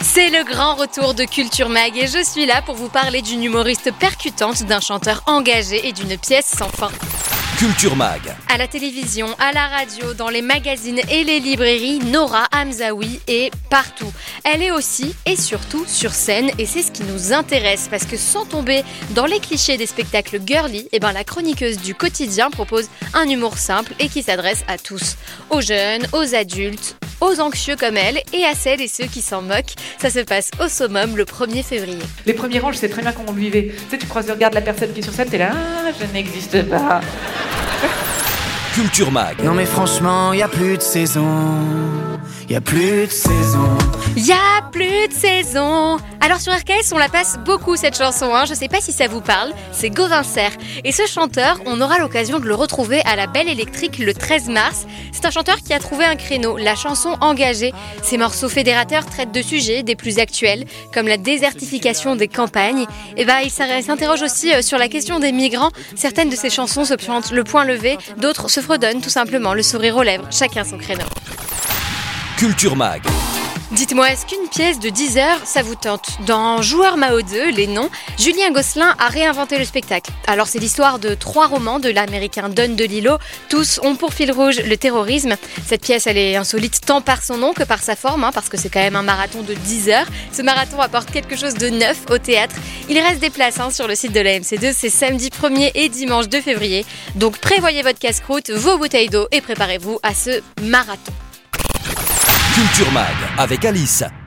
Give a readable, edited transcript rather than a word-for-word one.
C'est le grand retour de Culture Mag et je suis là pour vous parler d'une humoriste percutante, d'un chanteur engagé et d'une pièce sans fin. Culture Mag. À la télévision, à la radio, dans les magazines et les librairies, Nora Hamzaoui est partout. Elle est aussi et surtout sur scène et c'est ce qui nous intéresse parce que sans tomber dans les clichés des spectacles girly, la chroniqueuse du quotidien propose un humour simple et qui s'adresse à tous. Aux jeunes, aux adultes, aux anxieux comme elle et à celles et ceux qui s'en moquent. Ça se passe au Summum le 1er février. Les premiers rangs, je sais très bien comment on le vivait. Tu sais, tu croises le regard de la personne qui est sur scène, t'es là, je n'existe pas. Culture Mag. Non mais franchement, y a plus de saison. Y a plus de saison. Y a plus de saison. Alors sur RKS, on la passe beaucoup cette chanson, Je sais pas si ça vous parle, c'est Gauvin Serre. Et ce chanteur, on aura l'occasion de le retrouver à la Belle Électrique le 13 mars. C'est un chanteur qui a trouvé un créneau, la chanson engagée. Ses morceaux fédérateurs traitent de sujets des plus actuels, comme la désertification des campagnes. Il s'interroge aussi sur la question des migrants. Certaines de ses chansons se chantent le poing levé, d'autres se fredonnent tout simplement, le sourire aux lèvres, chacun son créneau. Culture Mag. Dites-moi, est-ce qu'une pièce de 10 heures, ça vous tente ? Dans Joueur Mao 2, Les Noms, Julien Gosselin a réinventé le spectacle. Alors c'est l'histoire de 3 romans de l'américain Don DeLillo. Tous ont pour fil rouge le terrorisme. Cette pièce, elle est insolite tant par son nom que par sa forme, parce que c'est quand même un marathon de 10 heures. Ce marathon apporte quelque chose de neuf au théâtre. Il reste des places sur le site de la MC2, c'est samedi 1er et dimanche 2 février. Donc prévoyez votre casse-croûte, vos bouteilles d'eau et préparez-vous à ce marathon. Culture Mag avec Alice.